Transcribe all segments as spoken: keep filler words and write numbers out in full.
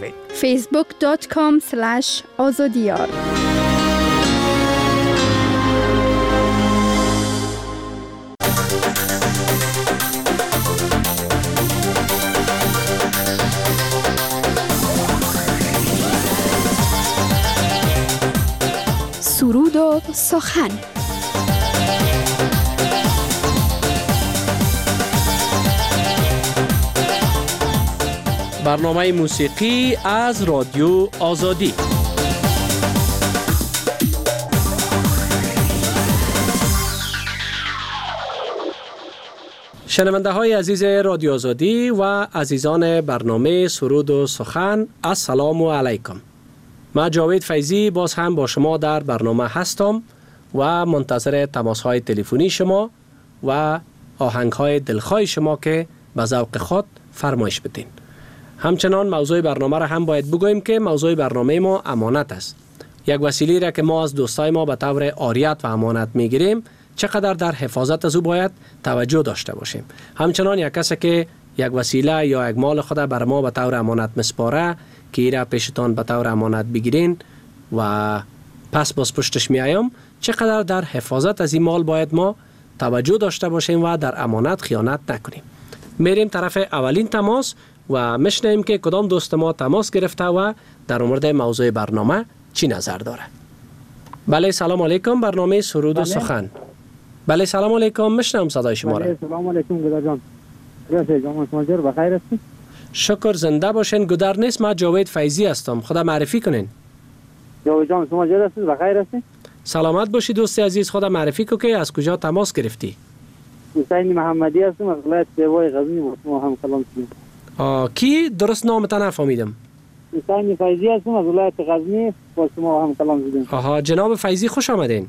بشنوید. فیسبوک دات کام اسلش آزادیار. سرود و سخن. برنامه موسیقی از رادیو آزادی. شنونده های عزیز رادیو آزادی و عزیزان برنامه سرود و سخن، السلام علیکم. من جاوید فیضی باز هم با شما در برنامه هستم و منتظر تماس های تلفنی شما و آهنگ های دلخواه شما که به ذوق خود فرمایش بدین. همچنان موضوع برنامه را هم باید بگوییم که موضوع برنامه ما امانت است. یک وسیله را که ما از دوستای ما به طور عاریت و امانت میگیریم، چقدر در حفاظت از او باید توجه داشته باشیم. همچنان یک کسی که یک وسیله یا یک مال خود بر ما به طور امانت مسپاره که ایره پیشتان به طور امانت بگیرین و پس باز پشتش میایم، چقدر در حفاظت از این مال باید ما توجه داشته باشیم و در امانت خیانت نکنیم. میریم طرف اولین تماس و میشنویم که کدام دوست ما تماس گرفته و در مورد موضوع برنامه چی نظر داره. بله سلام علیکم، برنامه سرود و سخن. بله سلام علیکم، میشنوم صدای شما را. بله سلام علیکم گدر جان. جان شما جور بخیر هستید؟ شکر، زنده باشین. گدر نیست، من جاوید فیضی هستم. خدا معرفی کنین. جاوید جان شما جور هستید؟ بخیر هستید؟ سلامت باشی دوست عزیز. خدا معرفی کو که از کجا تماس گرفتی؟ حسین محمدی هستم از ولایت دیوای غزنی. با شما هم کلام کنیم. آ کی درست نامت نفهمیدم؟ حسین فیضی هستم از ولایت غزنی. با شما هم کلام کنیم. آها جناب فیضی خوش آمدین.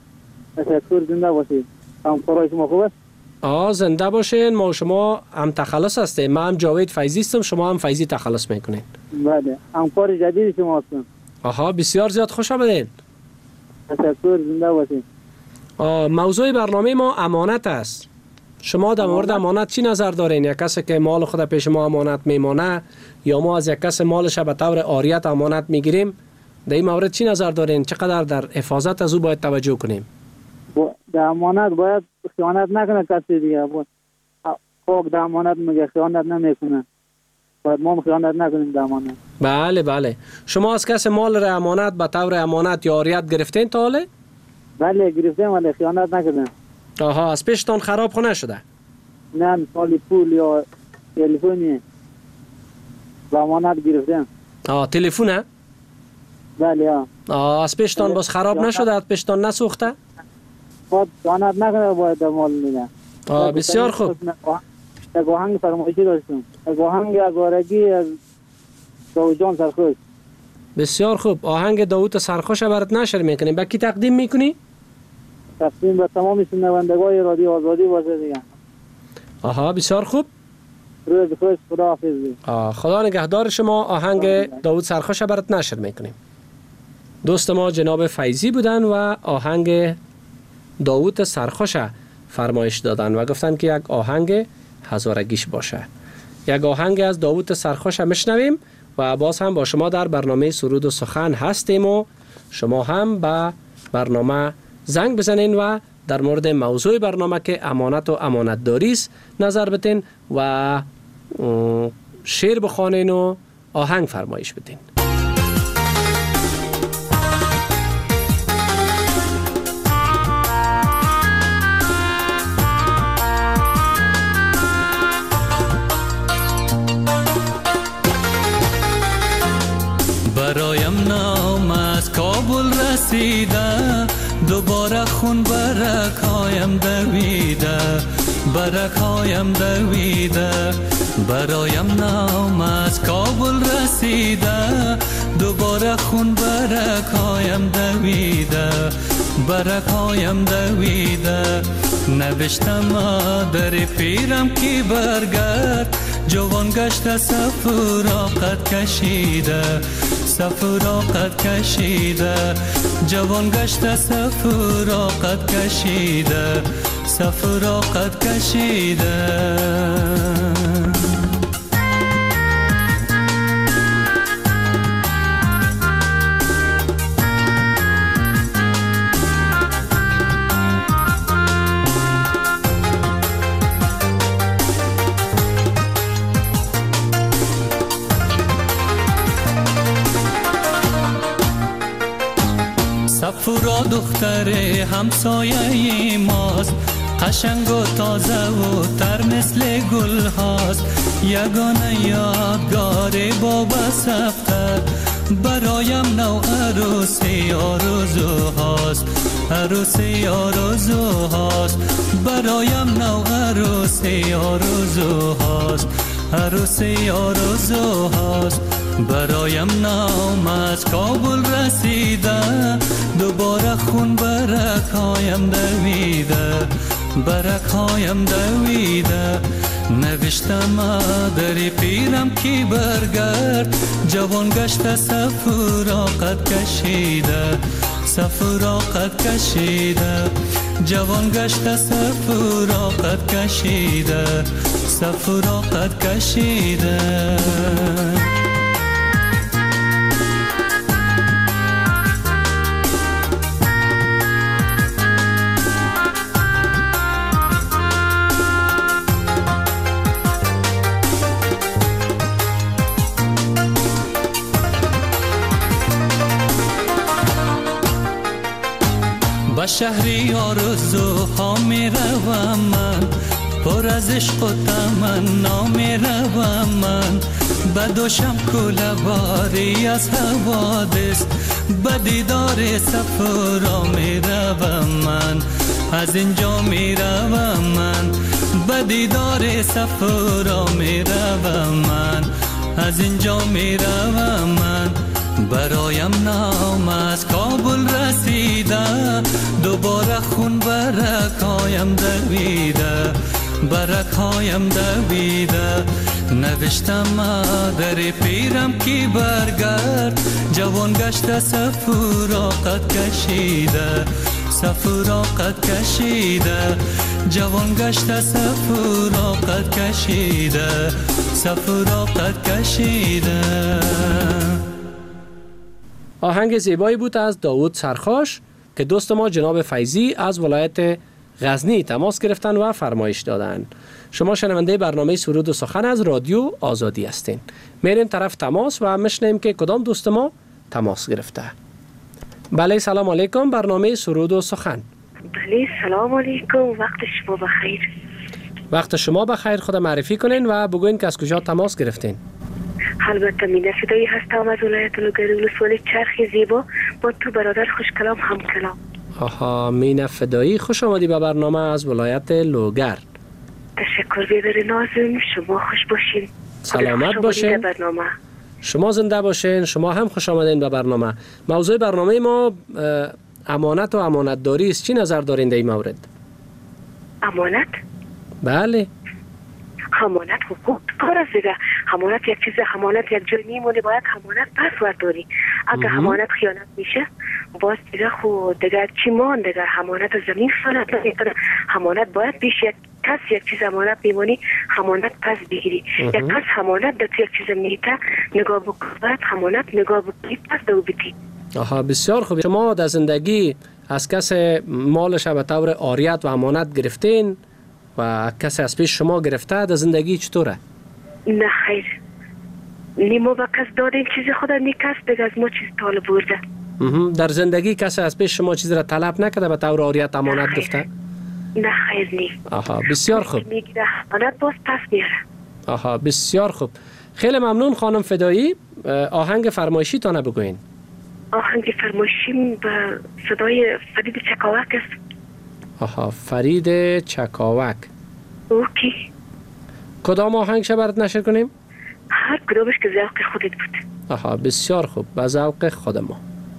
تشکر، زنده باشید. هم کارای شما خوب است؟ آ زنده باشین. ما شما هم تخلص هستیم. من هم جاوید فیضی هستم، شما هم فیضی تخلص میکنین. بله، همکار جدید شما هستم. آها بسیار زیاد خوش آمدین. تشکر، زنده باشید. آ موضوع برنامه ما امانت است. شما در مورد امانت چی نظر دارین؟ یک کسی که مال خود پیش ما امانت میمانه یا ما از یک کس مالش به طور عاریت امانت میگیریم، در این مورد چی نظر دارین؟ چقدر در حفاظت از او باید توجه کنیم؟ در امانت باید خیانت نکنه کسی دیگه. خب در امانت میگه خیانت نمیکنه. باید ما خیانت نکنیم در امانت. بله بله. شما از کس مال را امانت به طور امانت یا عاریت گرفتین تا حاله؟ بله گرفتیم ولی خیانت نکردم. آها از پیشتان خراب خونه شده؟ نه مثال پول یا تلفنی به امانت گرفتم. آه تلفونه؟ بله ها. آه از پیشتان باز خراب نشده؟ از پیشتان نسوخته؟ خب خیانت نکنه باید مال میده. آه بسیار خوب. یک آهنگ فرمایشی داشتم. یک آهنگ اگارگی از داوود جان سرخوش. بسیار خوب. آهنگ داوود سرخوش برات نشر میکنیم. با کی تقدیم میکنی؟ تقدیم به تمام شنوندگان رادیو آزادی باشه دیگه. آها بسیار خوب. روز خوش، خدا حافظ. آه خدا نگهدار شما. آهنگ داوود سرخوش برات نشر میکنیم. دوست ما جناب فیضی بودن و آهنگ داوود سرخوش فرمایش دادن و گفتن که یک آهنگ هزارگیش باشه. یک آهنگ از داوود سرخوش میشنویم و باز هم با شما در برنامه سرود و سخن هستیم و شما هم به برنامه زنگ بزنین و در مورد موضوع برنامه که امانت و امانت داری است نظر بدین و شعر بخوانین و آهنگ فرمایش بدین. برایم نام از کابل رسیده، دوباره خون برکایم دویده، برکایم دویده. برایم نام از کابل رسیده، دوباره خون برکایم دویده، برکایم دویده. نوشتم در پیرم کی برگرد، جوان گشته سفراقت کشیده، سفراقت کشیده. جوان گشته سفراقت کشیده، سفراقت کشیده. صفورا دختر همسایه ماست، قشنگ و تازه و تر مثل گل هاست. یگانه یادگار بابا سفتر برایم نو عروسی آرزو هاست، عروسی آرزو هاست. برایم نو عروسی آرزو هاست، عروسی آرزو هاست. برایم نام از کابل رسیده، دوباره خون برک هایم دویده، برک هایم دویده. نوشتم در پیرم کی برگرد، جوان گشته سفراقت کشیده، سفراقت کشیده. جوان گشته سفراقت کشیده، سفراقت کشیده. به شهری آرزوها می روم من، پر از عشق و تمنا می روم من. به دوشم کوله باری از حوادث، به دیدار صفرا می روم من. از اینجا می روم من، به دیدار صفرا می روم من. از اینجا می روم من. برایم نام از کابل رسیده، دوباره خون برکایم دویده، برکایم دویده. نوشتم در پیرم کی برگرد، جوان گشته سفراقت کشیده، سفراقت کشیده. جوان گشته سفراقت کشیده، سفراقت کشیده. آهنگ زیبایی بود از داوود سرخاش که دوست ما جناب فیضی از ولایت غزنی تماس گرفتن و فرمایش دادن. شما شنونده برنامه سرود و سخن از رادیو آزادی هستین. میریم طرف تماس و میشنیم که کدام دوست ما تماس گرفته. بله سلام علیکم، برنامه سرود و سخن. بله سلام علیکم، وقت شما بخیر. وقت شما بخیر، خود معرفی کنین و بگوین که از کجا تماس گرفتین. البته مینه فدایی هستم از ولایت لوگر ولسوالی چرخ زیبا، با تو برادر خوش کلام هم کلام. آها مینه فدایی، خوش آمدی به برنامه از ولایت لوگر. تشکر بیبر نازم، شما خوش باشین. سلامت باشین. برنامه شما زنده باشین، شما هم خوش آمدین به برنامه. موضوع برنامه ما امانت و امانتداری است. چی نظر دارین در این مورد؟ امانت؟ بله. امانت حقوق کار است دیگه. امانت یک چیز، امانت یک جای میمونه، باید امانت پس ورداری. اگه امانت خیانت میشه باز دیگه خود دیگه چی مان دیگه. امانت زمین خیانت نمیکنه. امانت باید پیش یک کس یک چیز امانت میمونی، امانت پس بگیری. یک کس امانت در یک چیز میته نگاه بکنی، باید امانت نگاه بکنی پس دو بیتی. آها بسیار خوب. شما در زندگی از کس مالش به طور عاریت و امانت گرفتین و کسی از پیش شما گرفته؟ در زندگی چطوره؟ نه خیر، نیمو به کس دادین چیز خدا نی کس دیگه از ما چیز طالب برده. در زندگی کسی از پیش شما چیز را طلب نکرده به طور عاریت امانت گرفته؟ نه خیر نی. آها بسیار خوب. میگیره امانت باز پس میاره. آها بسیار خوب. خیلی ممنون خانم فدایی. آهنگ فرمایشی تانه بگوین. آهنگ فرمایشیم به صدای فرید چکاوک است. آها فرید چکاوک. اوکی. کدام آهنگ شو برات نشر کنیم؟ هر کدامش که ذوق خودت بود. آها بسیار خوب، به ذوق خود ما.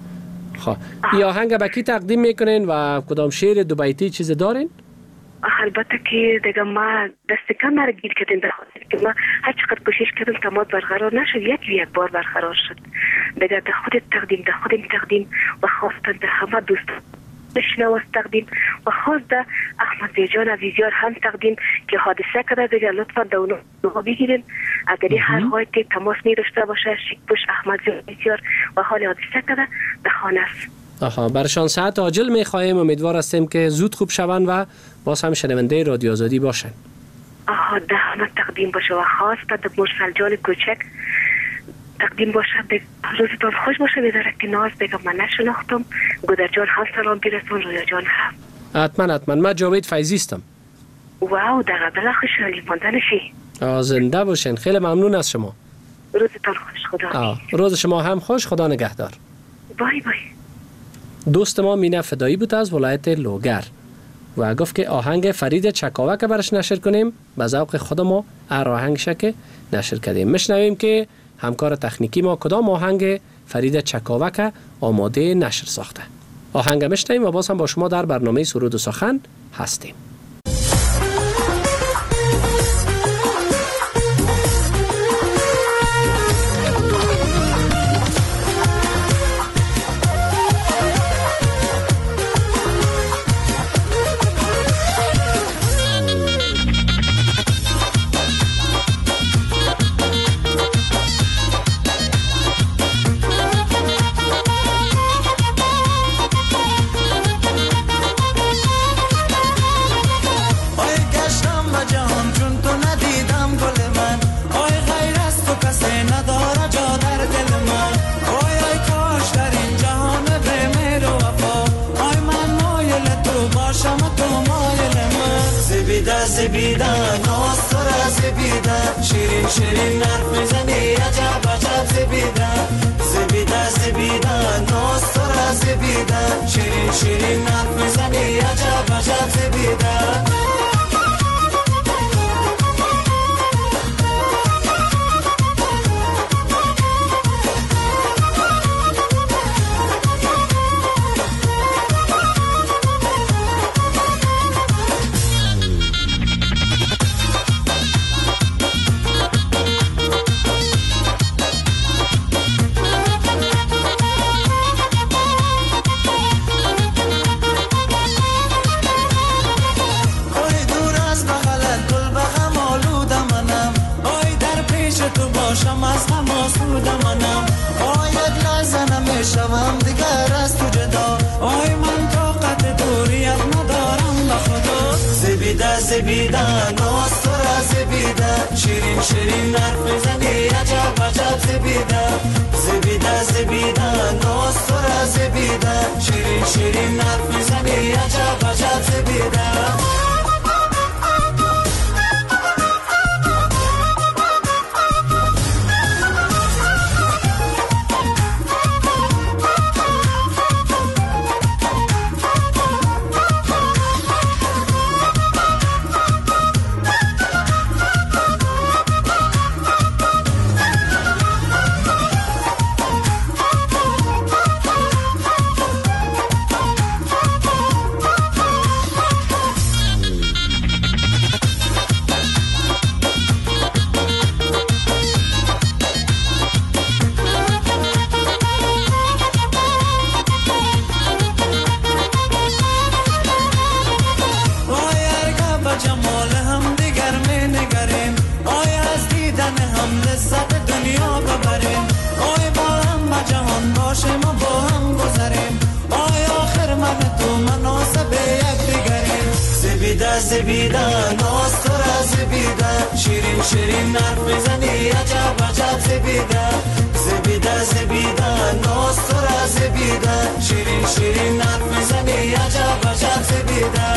خب این آهنگ به کی تقدیم میکنین و کدام شعر دو بیتی چیز دارین؟ البته که دیگه ما دست کم را گیر کردیم، به خاطر که ما هر چقدر کوشش کردیم تمام برقرار نشد، یک یک بار برقرار شد. دیگه ده خودت تقدیم، ده خودم تقدیم و خواستن ده همه دوستان بشنو تقدیم و خاص ده احمد زیجان عزیزیار هم تقدیم که حادثه کرده. دیگه لطفا دونو دو بگیرین. اگری هر وقت تماس می داشته باشه شیکپوش احمد زیجان و حال حادثه کرده به خانه است. آها برشان ساعت عاجل می خواهیم. امیدوار هستیم که زود خوب شوند و باز هم شنونده رادیو آزادی باشن. آها ده همه تقدیم باشه و خاص به مرسل جان کوچک تقدیم باشد. دیگه روزتان خوش باشه. بیداره که ناز دیگه من نشناختم. گودر جان هم سلام برسون، رویا جان هم. حتما حتما. من جاوید فیضی هستم. واو دقیقا بلا خوشحالی ماندنشی. زنده باشین. خیلی ممنون از شما. روزتان خوش. خدا آه. روز شما هم خوش. خدا نگهدار. بای بای. دوست ما مینه فدایی بود از ولایت لوگر و گفت که آهنگ فرید چکاوک برش نشر کنیم. به ذوق خود ما ار آهنگش که نشر کردیم. میشنویم که همکار تکنیکی ما کدام آهنگ فرید چکاوک آماده نشر ساخته. آهنگ میشنویم و باز هم با شما در برنامه سرود و سخن هستیم. زبیدن ناستر زبیدن شیرین شیرین حرف میزنی عجب عجب زبیدن زبیدن زبیدن ناستر زبیدن شیرین شیرین حرف میزنی عجب عجب زبیدن شوم دیگر از تو جدا آی من طاقت دوریت ندارم به خدا زبیده زبیده ناستر زبیده شیرین شیرین حرف میزنی عجب عجب زبیده زبیده زبیده ناستر زبیده شیرین شیرین حرف میزنی عجب عجب زبیده زبیده ناستر زبیده شیرین شیرین حرف میزنی عجب عجب زبیده زبیده زبیده ناستر زبیده شیرین شیرین حرف میزنی عجب عجب زبیده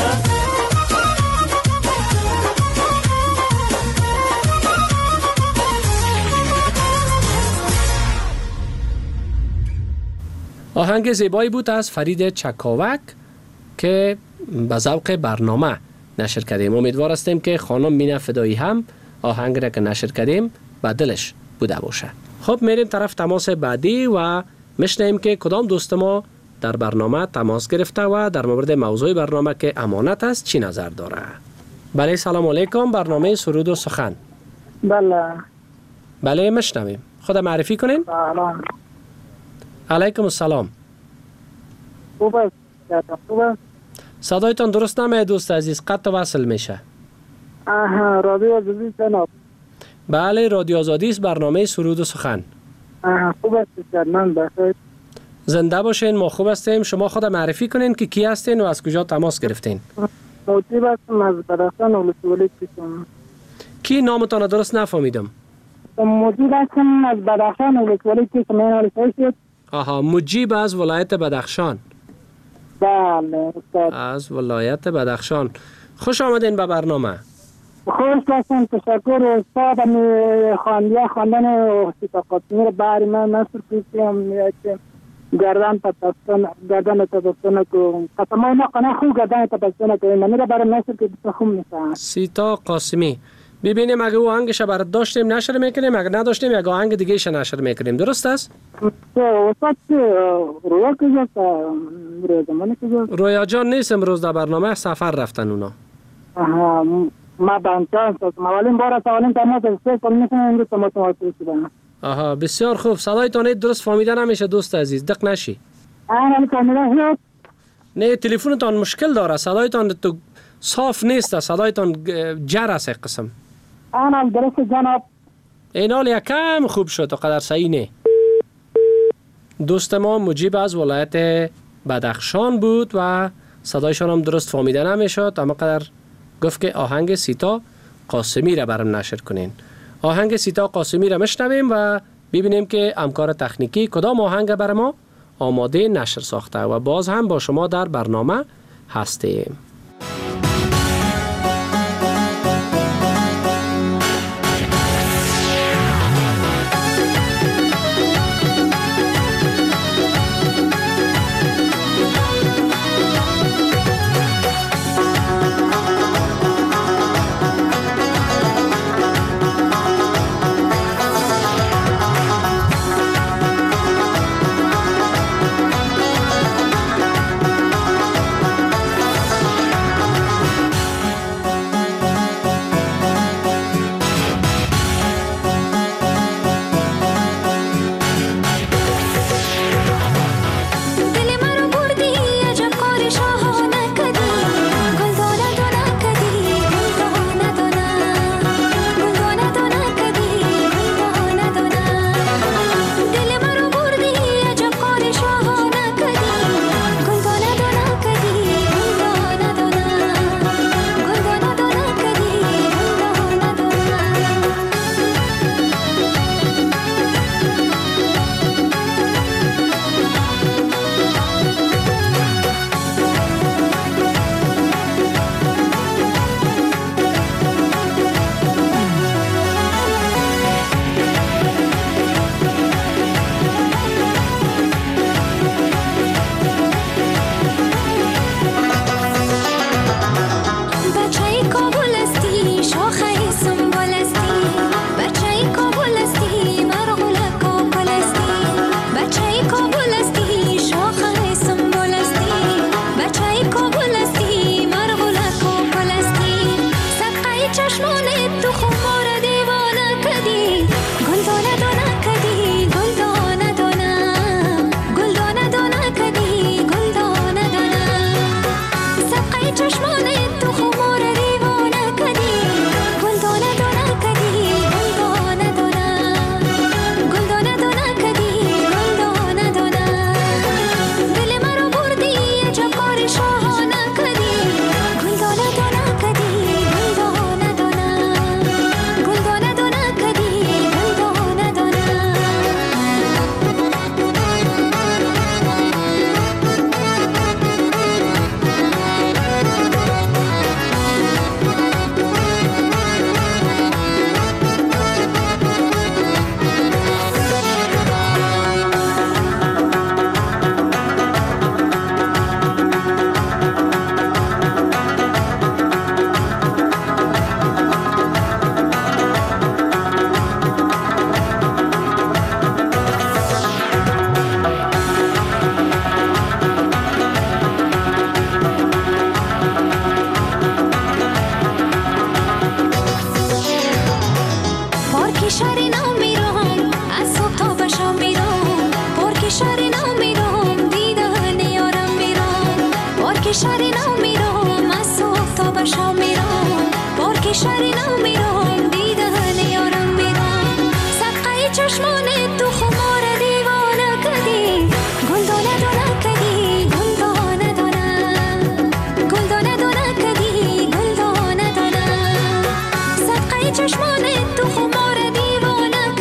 آهنگ زیبایی بود از فرید چکاوک که به ذوق برنامه نشر کردیم. امیدوار هستیم که خانم مینه فدایی هم آهنگ را که نشر کردیم به دلش بوده باشه. خب میریم طرف تماس بعدی و میشنیم که کدام دوست ما در برنامه تماس گرفته و در مورد موضوع برنامه که امانت است چی نظر داره. بله سلام علیکم. برنامه سرود و سخن. بله بله میشنویم. خود معرفی کنین. سلام علیکم السلام. خوب است خوب است. صدایتان درست نمیاد دوست عزیز، قطع وصل میشه. آها رادیو آزادی جناب. بله رادیو آزادی است، برنامه سرود و سخن. آها خوب است من بخیر. زنده باشین. ما خوب هستیم. شما خود معرفی کنین که کی هستین و از کجا تماس گرفتین. موجی هستم از برستان ولسوالی کشم. کی نامتان درست نفهمیدم. مجیب هستم از بدخشان ولسوالی که سمیان شد. آها، مجیب از ولایت بدخشان. بله استاد. از ولایت بدخشان. خوش آمدین به برنامه. خوش باشم، تشکر استاد. امی خواندیه خواندن سیتا قاسمی رو بری من نصر پیسیم که گردن تپستان گردن تپستان که قسمای نقنه خوب گردن تپستان که من رو برای نصر که بسه خوب میسن. سیتا قاسمی. ببینیم اگه او آهنگش برات داشتیم نشر میکنیم، اگه نداشتیم یک آهنگ دیگه ایش نشر میکنیم. درست است؟ استاد رویا کجاست؟ رویا زمانی کجاست؟ رویا جان نیست امروز در برنامه، سفر رفتن اونا. آها، ما بانچانس هستم. اولین بار است اولین تماس است که میتونم امروز تماس مواصل شدم. آها، بسیار خوب. صدایتان درست فهمیده نمیشه دوست عزیز، دق نشی. آها، فهمیده شد؟ نه، تلفنتان مشکل داره، صدایتان تو صاف نیست، صدایتان جر است یک قسم. آها، درست جناب. این حال یکم خوب شد، قدر صحیح نه. دوست ما مجیب از ولایت بدخشان بود و صدایشان هم درست فهمیده نمیشد، اما قدر گفت که آهنگ سیتا قاسمی را برام نشر کنین. آهنگ سیتا قاسمی را مشنویم و ببینیم که همکار تکنیکی کدام آهنگ بر ما آماده نشر ساخته و باز هم با شما در برنامه هستیم. چشمان تو خمار دیوانه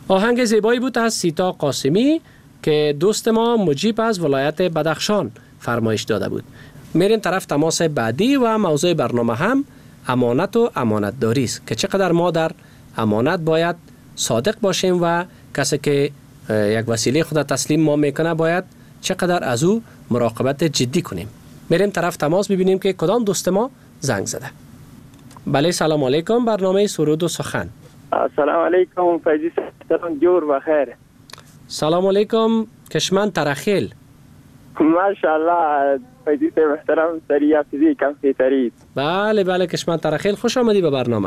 آهنگ زیبایی بود از سیتا قاسمی که دوست ما مجیب از ولایت بدخشان فرمایش داده بود. میریم طرف تماس بعدی و موضوع برنامه هم امانت و امانت داری است که چقدر ما در امانت باید صادق باشیم و کسی که یک وسیله خود تسلیم ما میکنه باید چقدر از او مراقبت جدی کنیم. میریم طرف تماس ببینیم که کدام دوست ما زنگ زده. بله سلام علیکم، برنامه سرود و سخن. سلام علیکم فیضی سلام جور و خیر. سلام علیکم کشمن ترخیل. ماشاءالله فیضی محترم سری افزی کم فیترید. بله بله کشمن ترخیل، خوش آمدی به برنامه.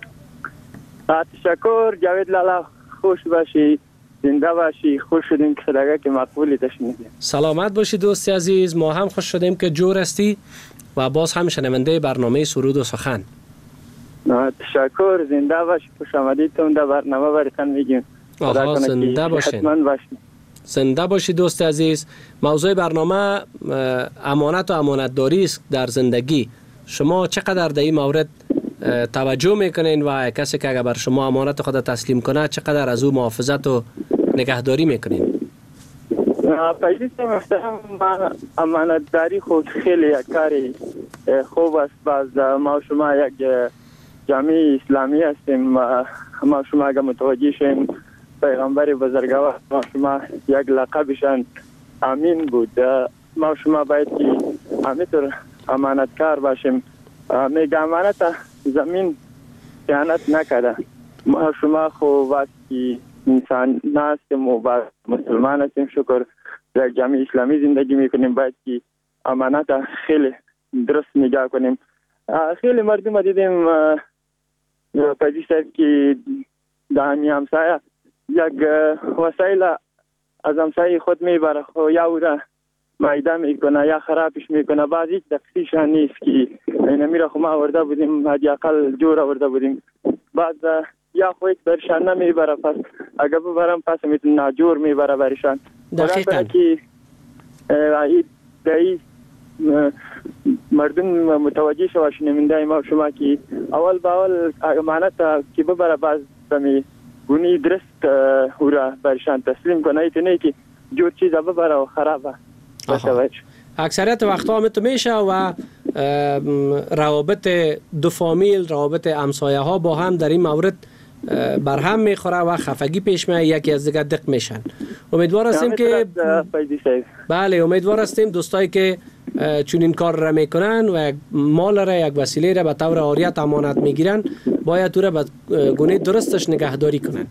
تشکر جاوید لالا، خوش باشی، زنده باشی. خوش شدیم که صدقه که مقبولی تشنیدیم. سلامت باشی دوستی عزیز، ما هم خوش شدیم که جور هستی و باز هم شنونده برنامه سرود و سخن. تشکر، زنده باشی، خوش آمدید تون در برنامه براتون میگیم. آها زنده باشین. زنده باشی دوست عزیز. موضوع برنامه امانت و امانت داری است در زندگی. شما چقدر در این مورد توجه میکنین و کسی که اگر بر شما امانت خود تسلیم کنه چقدر از او محافظت و نگهداری میکنین؟ فیضی محترم، امانت داری خود خیلی یک کاری خوب است. باز ما شما یک جامعه اسلامی هستیم و ما شما اگر متوجه شیم پیغمبر بزرگوار ما شما یک لقبشان امین بود. ما شما باید که همینطور امانتکار باشیم. میگه امانت زمین خیانت نکرده. ما شما خوب است که انسان هستیم و مسلمان هستیم، شکر یک جامعه اسلامی زندگی میکنیم. باید که امانت خیلی درست نگاه کنیم. خیلی مردم دیدیم پدی صاحب که دانی همسایه یک وسایل از همسایه خود میبره خو یا او را مایده میکنه یا خرابش میکنه. بعض هیچ دقیقیشان نیست که این میره خو ما آورده بودیم حدی اقل جور آورده بودیم. بعد یا خویت برشان نمیبره، پس اگر ببرم پس میتون ناجور میبره برشان. دقیقا که دایی مردم متوجه شو شنونده ما شما که اول با اول امانت که ببره باز دمی گونی درست او را برشان تسلیم کنه، ایتونه که جور چیز ببره و خرابه. اکثریت وقتا هم تو میشه و روابط دو فامیل، روابط همسایه ها با هم در این مورد بر هم میخوره و خفگی پیش میاد، یکی از دیگر دق میشن. امیدوار هستیم که بله امیدوار هستیم دوستایی که چون این کار را میکنن و یک مال را یک وسیله را به طور عاریت امانت میگیرن باید او را به گونه درستش نگهداری کنن.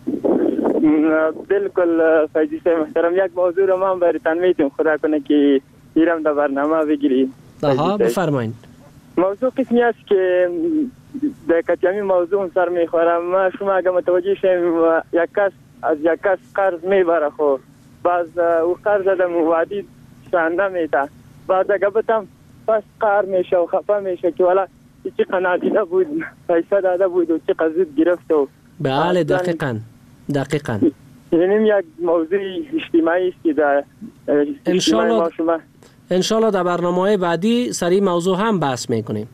بالکل فیضی صاحب محترم، یک موضوع رو من براتون میتونم خدا کنه که ایرم در برنامه بگیریم. آها بفرمایید. موضوع قسمی است که در کتیمی موضوع سر میخورم. ما شما اگر متوجه شیم یک کس از یک کس قرض میبره خو باز او قرض دادم وادی شانده میته، بعد اگر بتم پس قهر میشه و خفه میشه که والا چی قناعتیده بود پیسه داده بود و چی قضیت گرفت. و بله دقیقاً دقیقاً اینیم یک موضوع اجتماعی است که در انشالله انشالله در برنامه بعدی سری موضوع هم بحث میکنیم.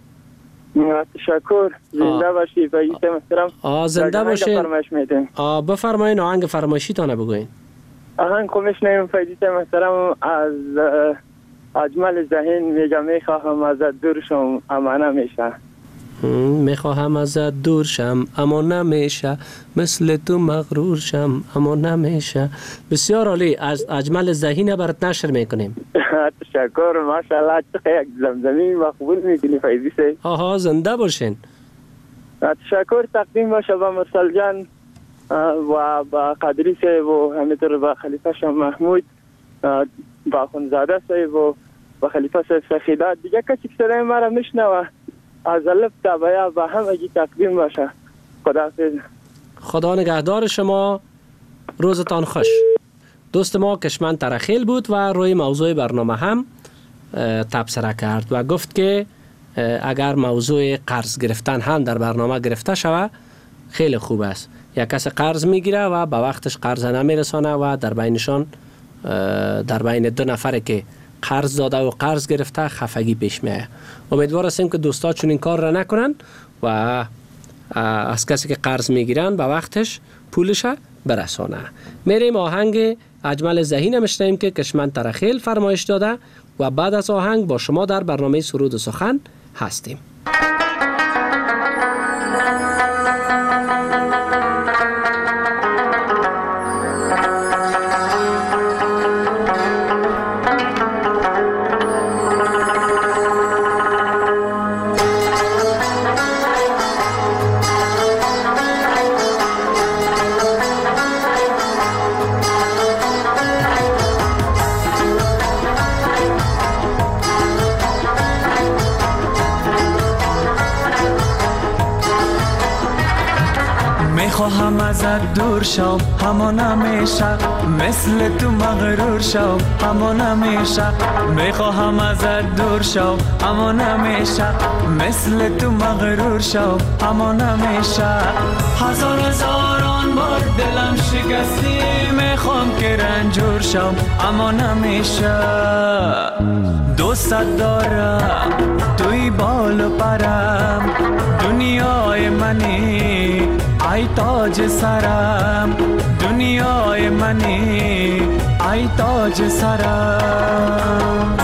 تشکر، زنده باشی فیضی محترم. آه زنده باشین. آه بفرمایین آهنگ فرمایشی تانه بگوین. آهنگ خومشنیم فیضی محترم از اجمل ذهین میگه میخواهم ازت دور شم اما نمیشه. میخواهم ازت دور شم اما نمیشه، مثل تو مغرور شم اما نمیشه. بسیار عالی، از اجمل ذهین برات نشر میکنیم. تشکر، ماشاءالله چقدر یک زمزمی مقبول میکنی فیضی صاحب. آها زنده باشین. تشکر تقدیم باشه با مرسل جان و با قادری صاحب و همینطور با خلیفه شاه محمود، با خونزاده صاحب و با خلیفه صاحب سخیدات. دیگه کسی که صدای ما را میشنوه از الف تا بیا با همگی تقدیم باشه. خداحافظ. خدا نگهدار شما، روزتان خوش. دوست ما کشمن ترخیل بود و روی موضوع برنامه هم تبصره کرد و گفت که اگر موضوع قرض گرفتن هم در برنامه گرفته شود خیلی خوب است. یک کس قرض میگیره و به وقتش قرض نمیرسانه و در بینشان در بین دو نفره که قرض داده و قرض گرفته خفگی پیش میاد. امیدوار هستیم که دوستا چون این کار را نکنن و از کسی که قرض میگیرن به وقتش پولش برسانه. میریم آهنگ اجمل ذهین میشنویم که کشمن ترخیل فرمایش داده و بعد از آهنگ با شما در برنامه سرود و سخن هستیم. خواهم ازت دور شم همان همیشه، مثل تو مغرور شم همان همیشه. میخواهم ازت دور شم همان همیشه، مثل تو مغرور شم همان همیشه. هزار هزاران بار دلم شکستی، میخوام که رنجور شم همان همیشه. دوست دارم توی بال و پرم، دنیای منی ای تاج سرم، دنیای منی ای تاج سرم.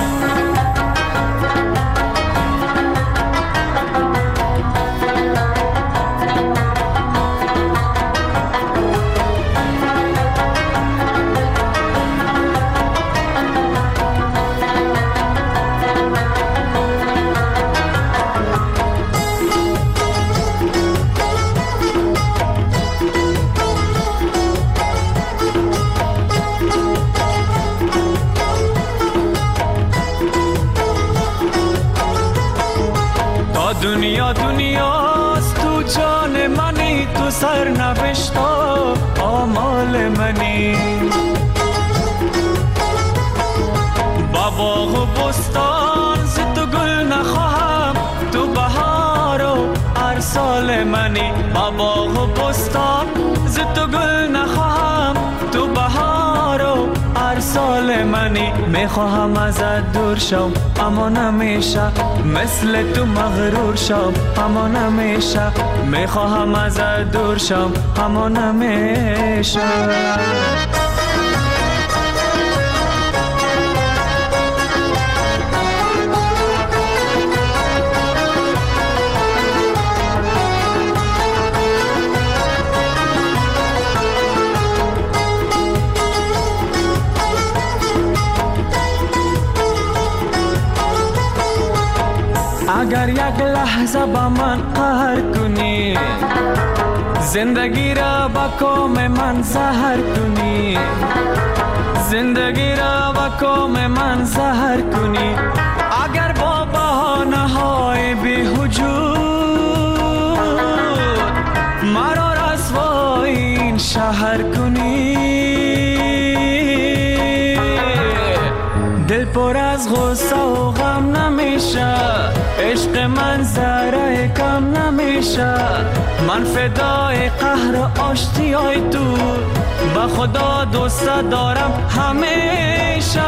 دنیا دنیاست تو جان منی، تو سرنوشتا آمال منی. با باغ و بستان ز تو گل نخواهم، تو بهار و هر سال منی. با باغ و بستان ز تو گل نخواهم، تو بهار و هر سال منی. میخواهم ازت دور شم اما نمیشه، مثل تو مغرور شم اما نمیشه. میخواهم ازت دور شم اما نمیشه. اگر یک لحظه با من قهر کنی، زندگی را با کام من زهر کنی، زندگی را با کام من زهر کنی. اگر با بهانه های بی وجود مرا رسوای این شهر کنی، دل پر از غصه و غم نمیشه، عشق من ذره کم نمیشه. من فدای قهر و آشتیای تو، با خدا دوست دارم همیشه.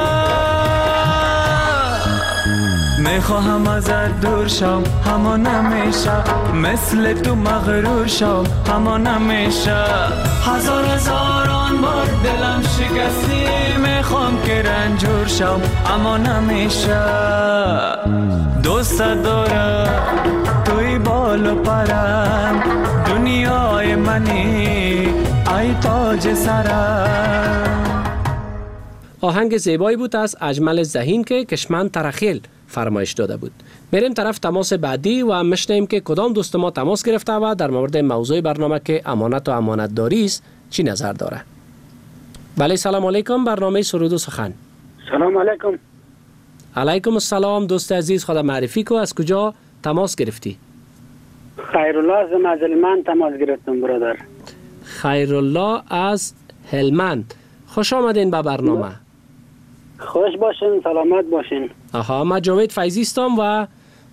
میخواهم ازت دور شم اما نمیشه، مثل تو مغرور شم اما نمیشه. هزار هزاران بار دلم شکستی، میخوام که رنجور شم اما نمیشه. دوست دارم توی بال و پرم، دنیای منی ای تاج سرم. آهنگ زیبایی بود از اجمل ذهین که کشمن ترخیل فرمایش داده بود. میریم طرف تماس بعدی و میشنیم که کدام دوست ما تماس گرفته و در مورد موضوع برنامه که امانت و امانت داری است چی نظر داره. بله سلام علیکم، برنامه سرود و سخن. سلام علیکم. علیکم السلام. دوست عزیز خدا معرفی کو، از کجا تماس گرفتی؟ خیرالله از هلمند تماس گرفتم برادر. خیرالله از هلمند، خوش آمدین به برنامه. خوش باشین، سلامت باشین. آها، من جاوید فیضی هستم و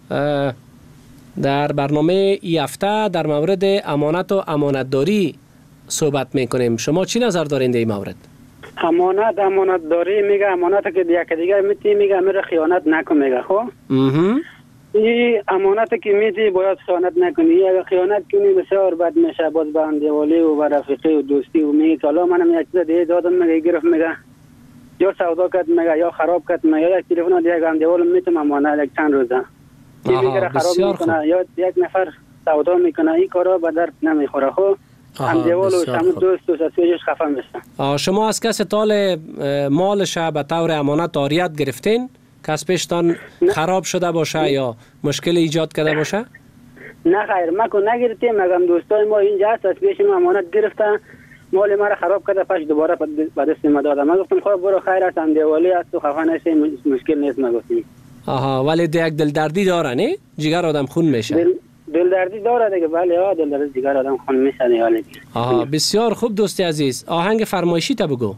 در برنامه ای هفته در مورد امانت و امانتداری صحبت میکنیم. شما چی نظر دارین در این مورد؟ امانت امانتداری میگه امانت که دیگه دیگه میتی میگه میره خیانت نکن میگه. خب این امانت که میدی باید خیانت نکنی. اگر خیانت کنی بسیار بد میشه. باز به اندیوالی و به رفیقی و دوستی و میگه که الان منم یک چیز دیگه دادم میگه گرفت میگه یا سودا کرد میگه یا خراب کرد میگه یک تلفن دیگه اندیوال میتونم امانت یک چند روزه دیگه خراب میکنه یا یک نفر سودا میکنه. این کارا به درد نمیخوره. خب اندیوال و شما دوست و سویش خفه میشه. شما از کس تال مالش به طور امانت عاریت گرفتین؟ کس پیشتان خراب شده باشه یا مشکل ایجاد کرده باشه؟ نه خیر، ما کو نگرفتیم. مگم دوستای ما اینجا هست از پیش ما امانت گرفتن، مال ما را خراب کرده، پس دوباره به دست ما دادن. ما گفتم خب برو خیر است، اندیوالی است و خفه نشی، مشکل نیست. ما گفتیم آها. ولی یک دلدردی داره نه؟ جگر آدم خون میشه. دل دلدردی داره دیگه. بله ها، دلدردی جگر آدم خون میشه دیگه. آها بسیار خوب دوستی عزیز. آهنگ فرمایشی تا بگو.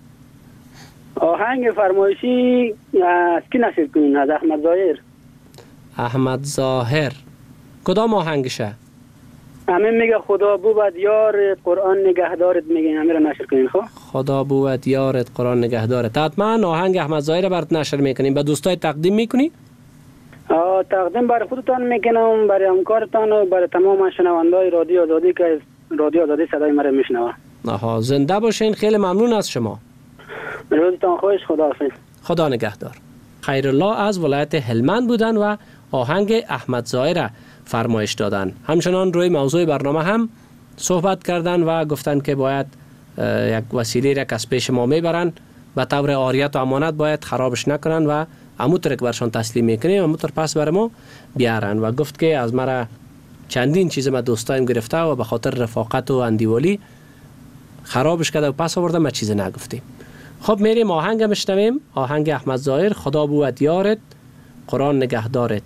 آهنگ فرمایشی از کی نشر کنین؟ از احمد ظاهر. احمد ظاهر کدام آهنگشه؟ همین میگه خدا بود یارت قرآن نگهدارت، میگه همین رو نشر کنین. خب خدا بود یارت قرآن نگهدارت. حتما آهنگ احمد ظاهر برات نشر میکنیم. به دوستای تقدیم میکنی؟ آه تقدیم برای خودتان میکنم، برای همکارتان و برای تمام شنوندای رادیو آزادی که رادیو آزادی صدای ما رو میشنوه. آها زنده باشین. خیلی ممنون از شما. روزتان خوش. خداحافظ. خدا نگهدار. خیرالله از ولایت هلمند بودن و آهنگ احمد ظاهر فرمایش دادن. همچنان روی موضوع برنامه هم صحبت کردن و گفتن که باید یک وسیله را که از پیش ما میبرن به طور عاریت و امانت باید خرابش نکنن و همونطور که برشان تسلیم میکنیم همونطور پس بر ما بیارن. و گفت که از مرا چندین چیز ما دوستایم گرفته و به خاطر رفاقت و اندیوالی خرابش کرده و پس آورده، ما چیز نگفتیم. خب میریم آهنگ میشنویم. آهنگ احمد ظاهر خدا بود یارت قرآن نگهدارت.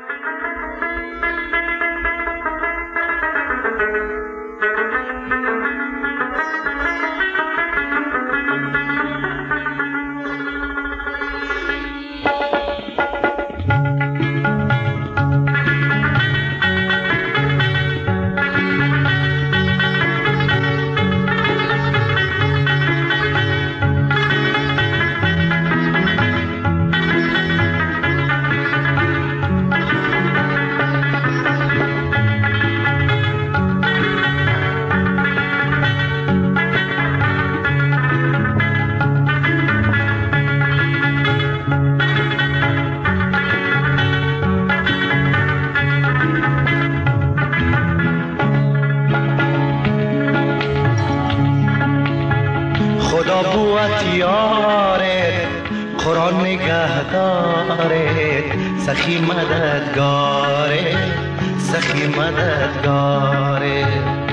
سخی مددگاره سخی مددگاره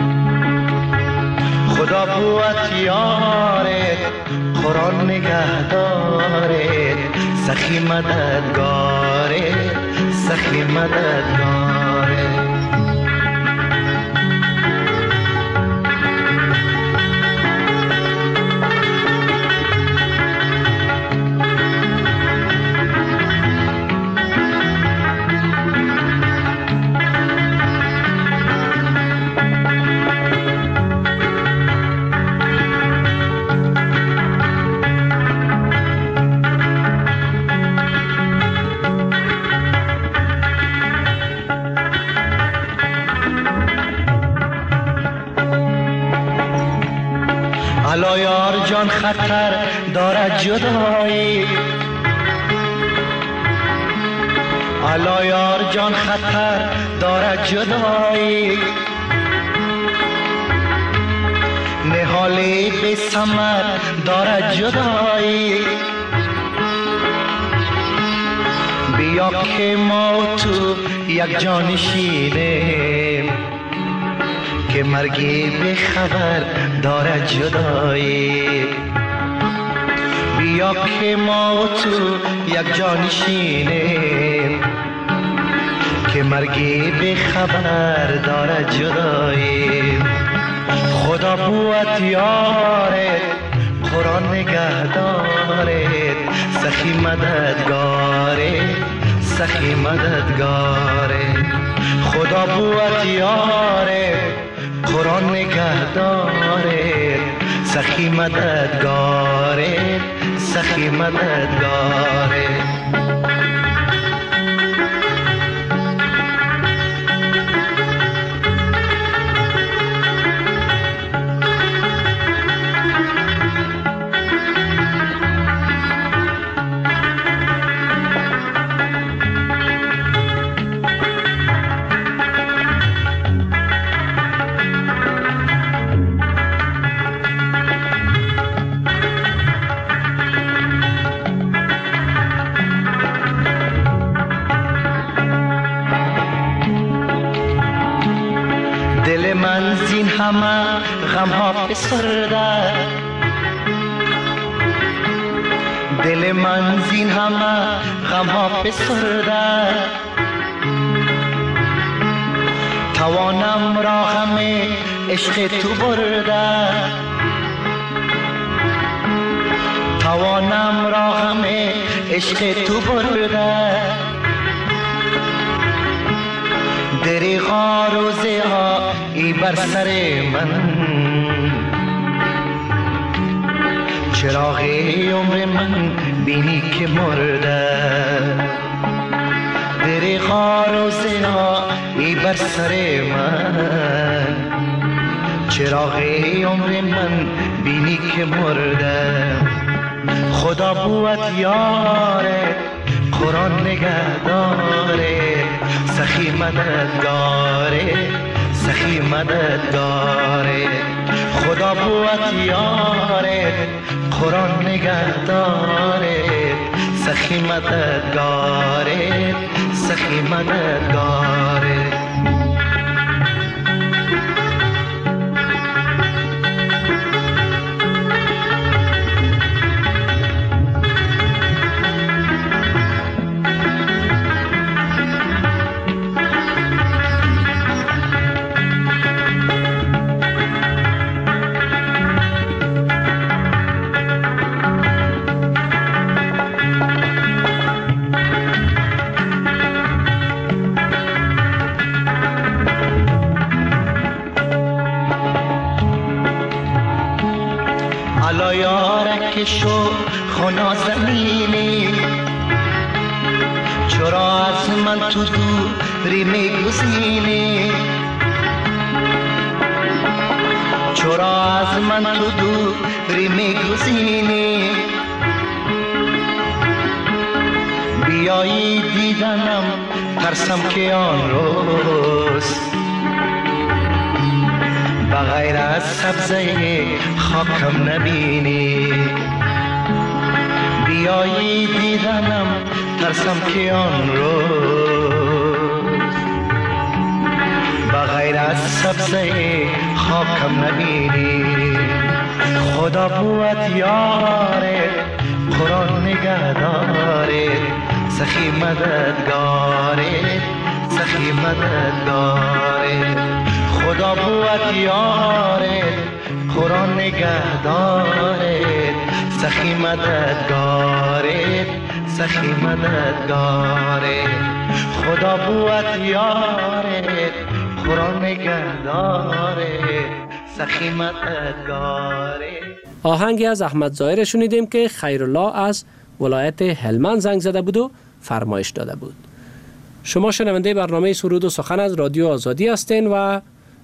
خدا بود یارت قرآن نگهداره سخی مددگاره سخی مددگاره الا یار جان خطر دارد جدایی الا یار جان خطر دارد جدایی نهالی به ثمر دارد جدایی بیا که ما تو یک جانشینیم که مرگی به خبر دارد جدایی بیا که ما تو یک جانشینیم که مرگی به خبر دارد جدایی خدا بود یارت قرآن نگهدارت سخی مددگاره سخی مددگاره خدا بود یارت قرآن نگهداره سخی مددگاره سخی مددگاره من زین همه غم ها فسرده، دل من زین همه غم ها فسرده، توانم را غم عشق تو برده، توانم را غم عشق تو برده، دریغا روزه ها ای بر سر من، چراغ عمر من بینی که مرده، دریغا روزه ها ای بر سر من، چراغ عمر من بینی که مرده. خدا بود یاره قرآن نگهداره، سخی مددگاره سخی مددگاره، خدا بود یاره قرآن نگهداره، سخی مددگاره سخی مددگاره. الا یارک شو خنا زمینی، چرا از من تو دوری میگزینی، چرا از من تو دوری میگزینی، بیایی دیدنم ترسم که آن روز بغیر از سبزه خاکم نبینی، بیایی دیدنم ترسم که آن روز بغیر از سبزه خاکم نبینی. خدا بود یاره قرآن نگهداره، سخی مددگاره سخی مددگاره، خدا بود یاره قرآن نگهداره، سخی مددگاره سخی مددگاره، خدا بود یاره قرآن نگهداره، سخی مددگاره. آهنگی از احمد ظاهر شنیدیم که خیرالله از ولایت هلمند زنگ زده بود و فرمایش داده بود. شما شنونده برنامه سرود و سخن از رادیو آزادی هستین و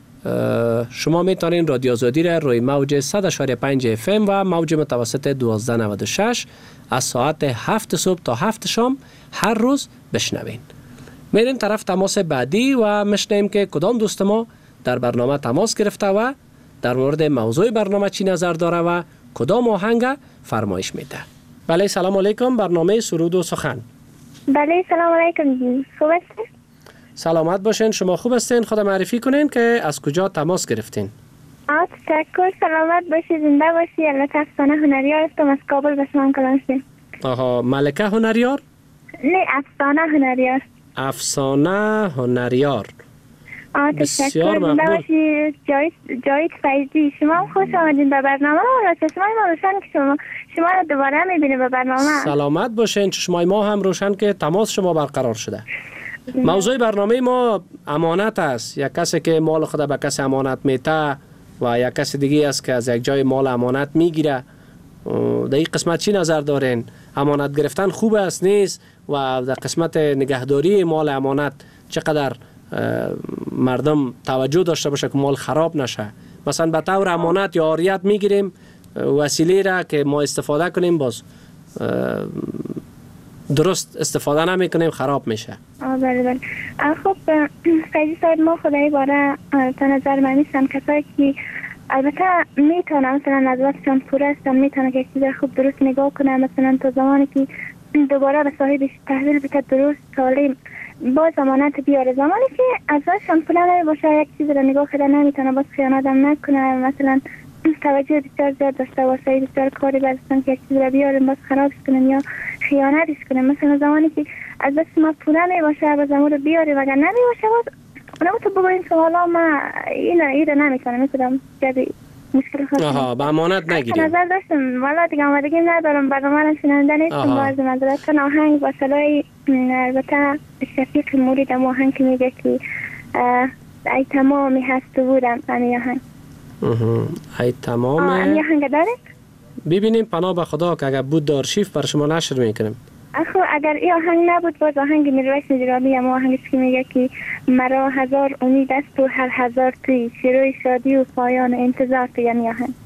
شما میتونین رادیو آزادی را روی موج صد و پنج اف ام و موج متوسط دوازده نود و شش از ساعت هفت صبح تا هفت شام هر روز بشنوین. میریم طرف تماس بعدی و میشنویم که کدام دوست ما در برنامه تماس گرفته و در مورد موضوع برنامه چی نظر داره و کدام آهنگ فرمایش میده. بله سلام علیکم، برنامه سرود و سخن. بله سلام علیکم، خوب هستین؟ سلامت باشین. شما خوب هستین؟ خود معرفی کنین که از کجا تماس گرفتین؟ آه تشکر، سلامت باشی، زنده باشی. البته افسانه هنریار هستم، از کابل به شما کلام هستیم. آها، ملکه هنریار؟ نه، افسانه هنریار. افسانه هنریار. آه تشکر، زنده باشی. جاید جاید فیضی، شما هم خوش آمدین به برنامه و چشمای ما روشن که شما شما رو دوباره میبینیم به برنامه. سلامت باشین، چشمای ما هم روشن که تماس شما برقرار شده. موضوع برنامه ما امانت است. یک کسی که مال خود به کسی امانت میته و یک کسی دیگه است که از یک جای مال امانت میگیره. در این قسمت چی نظر دارین؟ امانت گرفتن خوب است نیست؟ و در قسمت نگهداری مال امانت چقدر مردم توجه داشته باشه که مال خراب نشه؟ مثلا به طور امانت یا عاریت میگیریم وسیله را که ما استفاده کنیم، باز درست استفاده نمی کنیم خراب میشه. آه بله بله. خب فیضی صاحب، ما خدایی باره تا نظر من نیستم کسایی که البته میتونم مثلا نظراتشان پوره هستم، میتونم که چیز خوب درست نگاه کنم، مثلا تا زمانی که دوباره به صاحبش تحویل بده درست سالم با ضمانت بیاره. زمانی که ازشان پول نمی باشه، یک چیز رو نگاه کرده نمیتونه، باز خیانتم نکنه، مثلا توجه بسیار زیاد داشته باشه، بسیار کاری برداشتن که یک چیز رو بیاریم باز خرابش کنیم یا خیانتش کنیم. مثلا زمانی که از دست ما پول نمی باشه باز امور رو بیاریم، اگر نمی باشه باز اونم تو بگویم که حالا ما این رو نمیتونم میتونم جدی مشکل خواستم. آها به امانت نگیریم. نظر داشتم والا دیگه آمدگی ندارم، برنامه را شنونده نیستم، باز مذارت کنم. آهنگ با صدای البته شفیق مورید هم آهنگ که میگه که ای تمامی هست بودم، این آهنگ ای تمام این آهنگ دارید؟ ببینیم پناه به خدا که اگر بود دارشیف بر شما نشر میکنیم. اخو اگر این آهنگ نبود باز آهنگ میرویس نجرابی هم آهنگش که میگه که مرا هزار امید است و هر هزار توی شروع شادی و پایان انتظار توی، یعنی آهنگ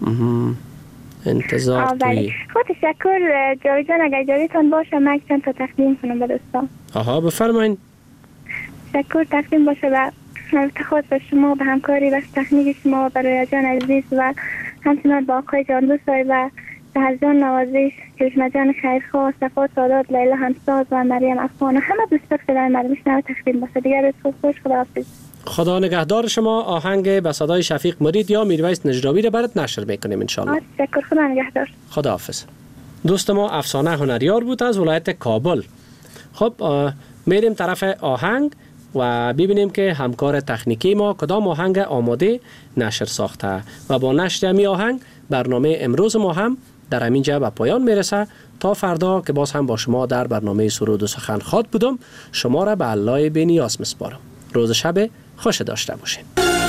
انتظار توی. خود تشکر جاوید جان، اگر جاویدتان باشه من چند تا تقدیم کنم به دوستان. آها بفرمایید. تشکر تقدیم باشه و خود به شما، به همکاری و تکنیک شما، برای جان عزیز و همچنان با آقای جان دوستای و سهر جان نوازش، کرشمه جان خیرخواه، صفا سادات، لیلا همساز و مریم افغان، همه دوستان صدای مرموش نو تقدیم باشه. دیگر روز خوش، خداحافظ. خدا نگهدار شما. آهنگ به صدای شفیق مرید یا میرویس نجراوی رو برات نشر میکنیم ان شاء الله. تشکر، خدا نگهدار. خداحافظ. دوست ما افسانه هنریار بود از ولایت کابل. خب میریم طرف آهنگ و ببینیم که همکار تکنیکی ما کدام آهنگ آماده نشر ساخته و با نشر امی آهنگ برنامه امروز ما هم در همینجا به پایان میرسه. تا فردا که باز هم با شما در برنامه سرود و سخن خواد بودم، شما را به الله بی‌نیاز میسپارم. روز شب خوش داشته باشین.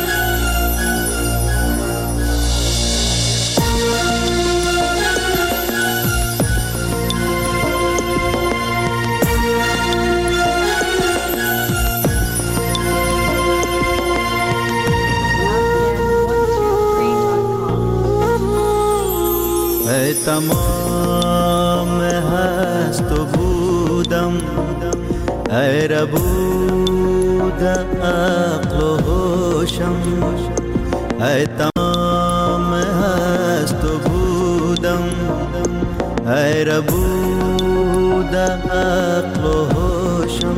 ای تمام هست و بودم، ای ربود عقل و هوشم، ای تمام هست و بودم، ای ربود عقل و هوشم،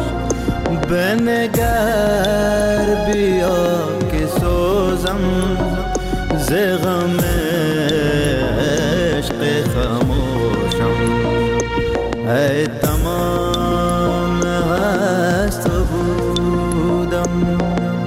بنگر بیا که سوزم ز غم عشق خاموشم، ای تمام هست و بودم.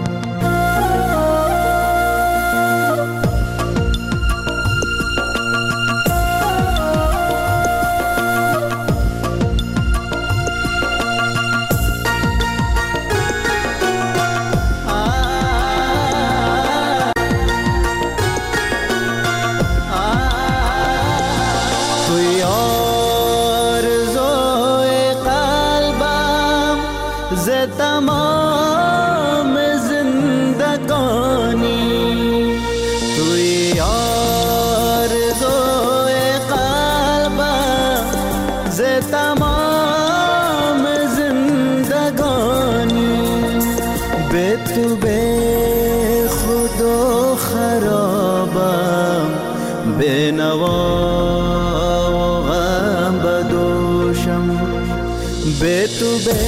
به تو به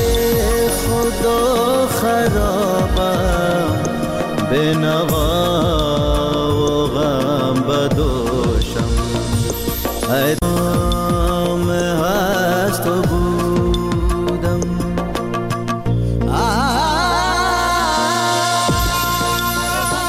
خدا خرابم، به نوا و غم بدوشم، ای